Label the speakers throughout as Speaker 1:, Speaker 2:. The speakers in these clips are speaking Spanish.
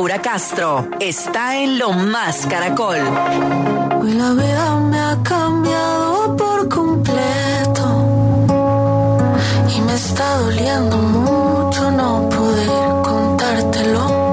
Speaker 1: Laura Castro está en Lo Más Caracol.
Speaker 2: Hoy la vida me ha cambiado por completo y me está doliendo mucho no poder contártelo.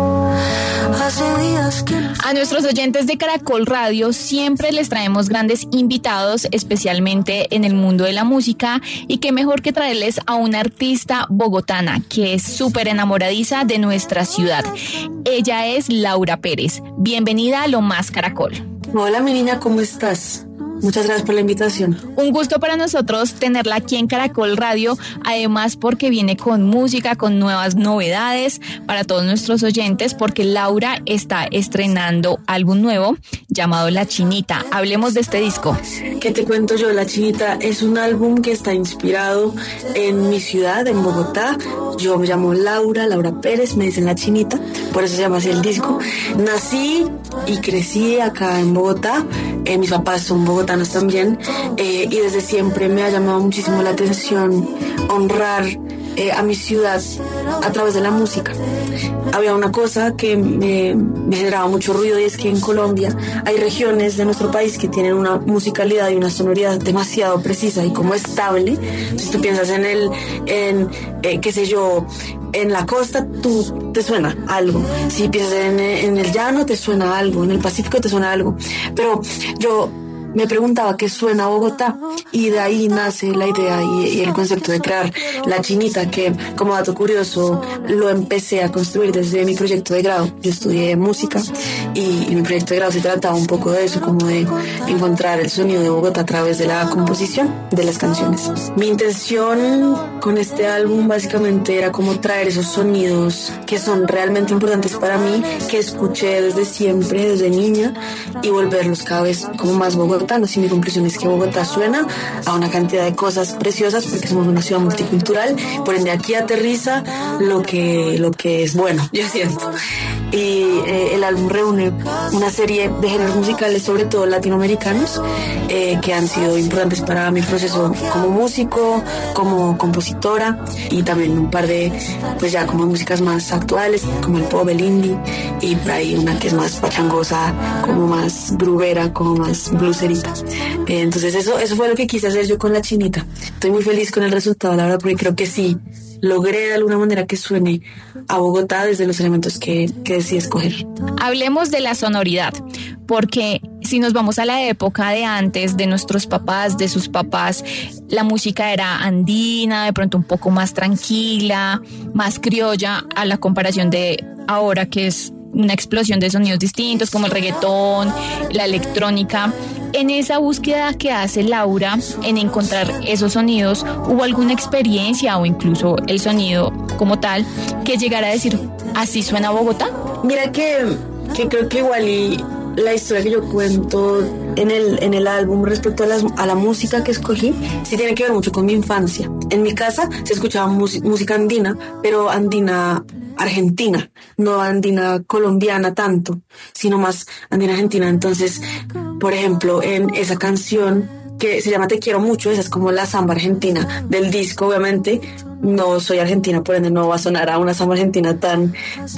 Speaker 3: A nuestros oyentes de Caracol Radio siempre les traemos grandes invitados, especialmente en el mundo de la música, y qué mejor que traerles a una artista bogotana que es súper enamoradiza de nuestra ciudad. Ella es Laura Pérez. Bienvenida a Lo Más Caracol.
Speaker 4: Hola mi niña, ¿cómo estás? Muchas gracias por la invitación.
Speaker 3: Un gusto para nosotros tenerla aquí en Caracol Radio, además porque viene con música, con nuevas novedades para todos nuestros oyentes, porque Laura está estrenando álbum nuevo llamado La Chinita. Hablemos de este disco.
Speaker 4: ¿Qué te cuento yo? La Chinita es un álbum que está inspirado en mi ciudad, en Bogotá. Yo me llamo Laura Pérez, me dicen La Chinita, por eso se llama así el disco. Nací y crecí acá en Bogotá, mis papás son bogotanos también, y desde siempre me ha llamado muchísimo la atención honrar a mi ciudad a través de la música. Había una cosa que me generaba mucho ruido, y es que en Colombia hay regiones de nuestro país que tienen una musicalidad y una sonoridad demasiado precisa y como estable. Si tú piensas qué sé yo, en la costa tú te suena algo, si piensas en el llano te suena algo, en el Pacífico te suena algo, pero yo me preguntaba qué suena Bogotá, y de ahí nace la idea y el concepto de crear La Chinita, que como dato curioso lo empecé a construir desde mi proyecto de grado. Yo estudié música y mi proyecto de grado se trataba un poco de eso, como de encontrar el sonido de Bogotá a través de la composición de las canciones. Mi intención con este álbum básicamente era como traer esos sonidos que son realmente importantes para mí, que escuché desde siempre, desde niña, y volverlos cada vez como más bogotanos. Y mi conclusión es que Bogotá suena a una cantidad de cosas preciosas porque somos una ciudad multicultural, por ende aquí aterriza lo que es bueno, yo siento. Y el álbum reúne una serie de géneros musicales, sobre todo latinoamericanos, que han sido importantes para mi proceso como músico, como compositora, y también un par de, pues ya como músicas más actuales, como el pop, el indie, y por ahí una que es más pachangosa, como más grubera, como más blueserita. Entonces eso fue lo que quise hacer yo con La Chinita. Estoy muy feliz con el resultado, la verdad, porque creo que sí logré de alguna manera que suene a Bogotá desde los elementos que decidí escoger.
Speaker 3: Hablemos de la sonoridad, porque si nos vamos a la época de antes, de nuestros papás, de sus papás, la música era andina, de pronto un poco más tranquila, más criolla, a la comparación de ahora, que es una explosión de sonidos distintos como el reggaetón, la electrónica. En esa búsqueda que hace Laura en encontrar esos sonidos, ¿hubo alguna experiencia o incluso el sonido como tal que llegara a decir, así suena Bogotá?
Speaker 4: Mira que creo que igual y la historia que yo cuento en el álbum respecto a la música que escogí sí tiene que ver mucho con mi infancia. En mi casa se escuchaba música andina, pero andina argentina, no andina colombiana tanto, sino más andina argentina. Entonces, por ejemplo, en esa canción que se llama Te Quiero Mucho, esa es como la samba argentina del disco. Obviamente no soy argentina, por ende no va a sonar a una samba argentina tan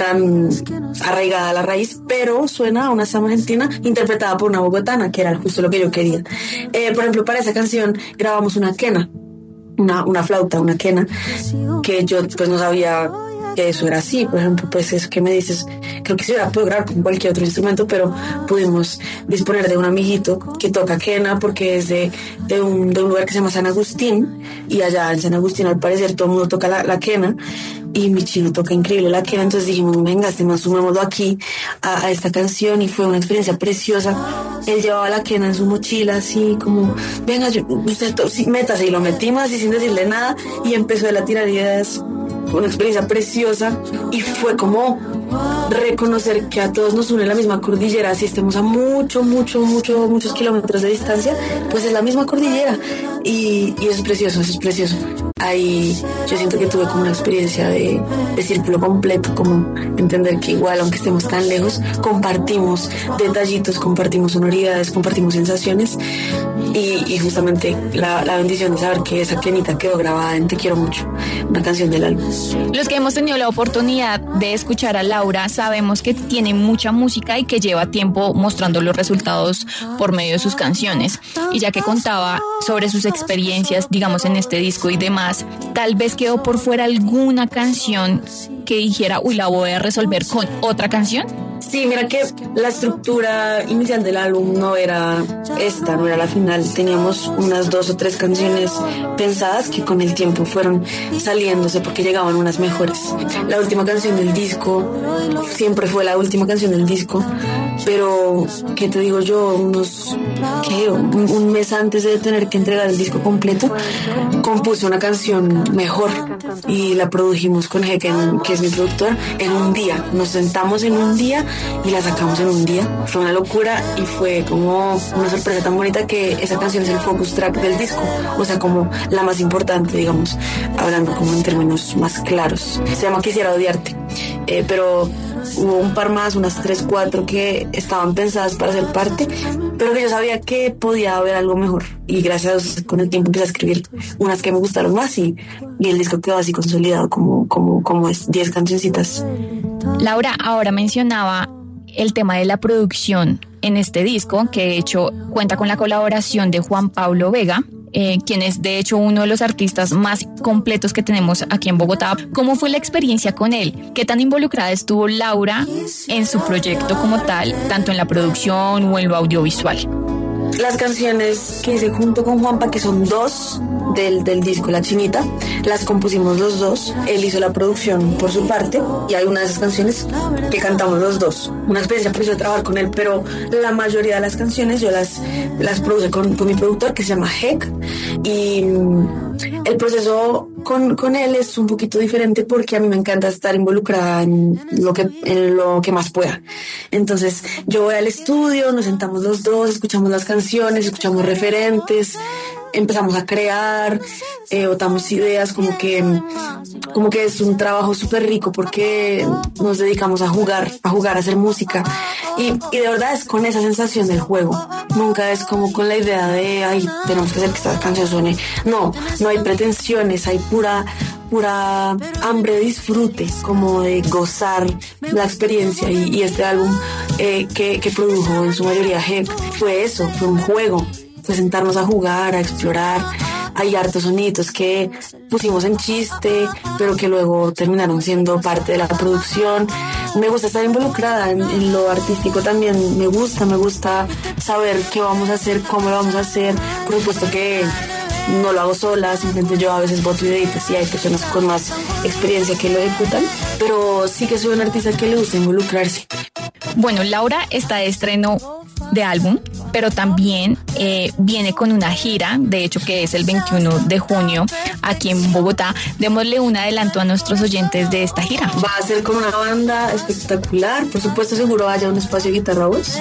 Speaker 4: arraigada a la raíz, pero suena a una samba argentina interpretada por una bogotana, que era justo lo que yo quería. Por ejemplo, para esa canción grabamos una quena, una flauta, una quena, que yo pues no sabía que eso era así. Por ejemplo, pues eso que me dices, creo que se hubiera podido grabar con cualquier otro instrumento, pero pudimos disponer de un amiguito que toca quena, porque es de un lugar que se llama San Agustín, y allá en San Agustín al parecer todo el mundo toca la quena, y mi chino toca increíble la quena. Entonces dijimos, venga, sumémoslo aquí a esta canción, y fue una experiencia preciosa. Él llevaba la quena en su mochila, así como, venga, usted métase, y lo metimos así sin decirle nada, y empezó él a tirar ideas. Fue una experiencia preciosa, y fue como reconocer que a todos nos une la misma cordillera, si estemos a muchos kilómetros de distancia, pues es la misma cordillera, y eso es precioso, Ahí yo siento que tuve como una experiencia de círculo completo, como entender que igual, aunque estemos tan lejos, compartimos detallitos, compartimos sonoridades, compartimos sensaciones, y justamente la bendición de saber que esa Kenita quedó grabada en Te Quiero Mucho, una canción del álbum.
Speaker 3: Los que hemos tenido la oportunidad de escuchar a Laura sabemos que tiene mucha música y que lleva tiempo mostrando los resultados por medio de sus canciones. Y ya que contaba sobre sus experiencias, digamos, en este disco y demás, tal vez quedó por fuera alguna canción que dijera, uy, la voy a resolver con otra canción.
Speaker 4: Sí, mira que la estructura inicial del álbum no era esta, no era la final. Teníamos unas 2 o 3 canciones pensadas que con el tiempo fueron saliéndose porque llegaban unas mejores. La última canción del disco siempre fue la última canción del disco, pero, ¿qué te digo yo? Un mes antes de tener que entregar el disco completo, compuse una canción mejor y la produjimos con Heken, que es mi productor, en un día. Nos sentamos en un día y la sacamos en un día. Fue una locura y fue como una sorpresa tan bonita que esa canción es el focus track del disco, o sea, como la más importante, digamos, hablando como en términos más claros. Se llama Quisiera Odiarte, pero hubo un par más, unas 3, 4 que estaban pensadas para ser parte, pero que yo sabía que podía haber algo mejor, y gracias a Dios con el tiempo empecé a escribir unas que me gustaron más y el disco quedó así consolidado como es 10 cancioncitas.
Speaker 3: Laura ahora mencionaba el tema de la producción en este disco, que de hecho cuenta con la colaboración de Juan Pablo Vega, quien es de hecho uno de los artistas más completos que tenemos aquí en Bogotá. ¿Cómo fue la experiencia con él? ¿Qué tan involucrada estuvo Laura en su proyecto como tal, tanto en la producción o en lo audiovisual?
Speaker 4: Las canciones que hice junto con Juanpa, que son 2 del disco La Chinita, las compusimos los 2. Él hizo la producción por su parte y hay una de esas canciones que cantamos los 2. Una experiencia preciosa trabajar con él, pero la mayoría de las canciones yo las produje con mi productor, que se llama Hek, y el proceso con él es un poquito diferente porque a mí me encanta estar involucrada en lo que más pueda. Entonces yo voy al estudio, nos sentamos los 2, escuchamos las canciones, escuchamos referentes, empezamos a crear, botamos ideas, como que es un trabajo súper rico porque nos dedicamos a jugar, a hacer música, y de verdad es con esa sensación del juego. Nunca es como con la idea de, ay, tenemos que hacer que esta canción suene. No hay pretensiones, hay pura hambre de disfrute, como de gozar la experiencia, y este álbum que produjo en su mayoría Hek fue eso, fue un juego. Fue sentarnos a jugar, a explorar. Hay hartos sonidos que pusimos en chiste, pero que luego terminaron siendo parte de la producción. Me gusta estar involucrada en lo artístico también. Me gusta saber qué vamos a hacer, cómo lo vamos a hacer. Por supuesto que no lo hago sola, simplemente yo a veces boto ideitas y hay personas con más experiencia que lo ejecutan, pero sí que soy un artista que le gusta involucrarse.
Speaker 3: Bueno, Laura está de estreno de álbum, pero también viene con una gira, de hecho que es el 21 de junio aquí en Bogotá. Démosle un adelanto a nuestros oyentes de esta gira.
Speaker 4: Va a ser con una banda espectacular, por supuesto seguro haya un espacio de guitarra voz,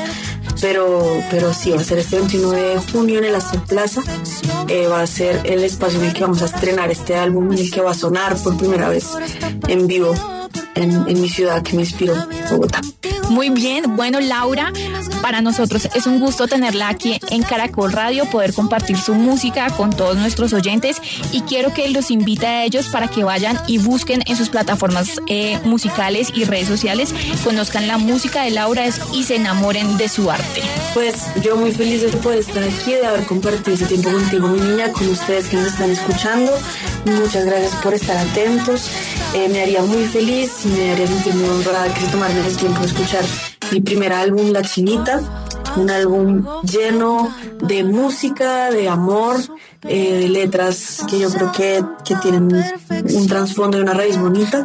Speaker 4: pero sí, va a ser este 21 de junio en el Astor Plaza. Va a ser el espacio en el que vamos a estrenar este álbum, en el que va a sonar por primera vez en vivo en mi ciudad que me inspiró, Bogotá.
Speaker 3: Muy bien, bueno, Laura, para nosotros es un gusto tenerla aquí en Caracol Radio, poder compartir su música con todos nuestros oyentes, y quiero que los invite a ellos para que vayan y busquen en sus plataformas musicales y redes sociales, conozcan la música de Laura y se enamoren de su arte.
Speaker 4: Pues yo muy feliz de poder estar aquí, de haber compartido ese tiempo contigo, mi niña, con ustedes que nos están escuchando. Muchas gracias por estar atentos. Me haría muy feliz y me haría sentir muy honrada que se tomaran el tiempo de escuchar mi primer álbum, La Chinita, un álbum lleno de música, de amor, de letras que yo creo que tienen un trasfondo y una raíz bonita.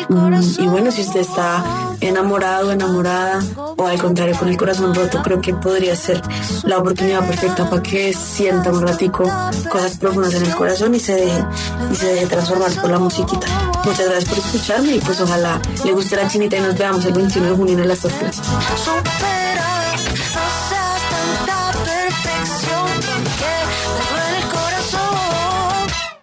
Speaker 4: Y bueno, si usted está enamorado, enamorada, o al contrario con el corazón roto, creo que podría ser la oportunidad perfecta para que sienta un ratico cosas profundas en el corazón y se deje transformar por la musiquita. Muchas gracias por escucharme y pues ojalá le guste La Chinita y nos veamos el 21 de junio en el Astor Plaza.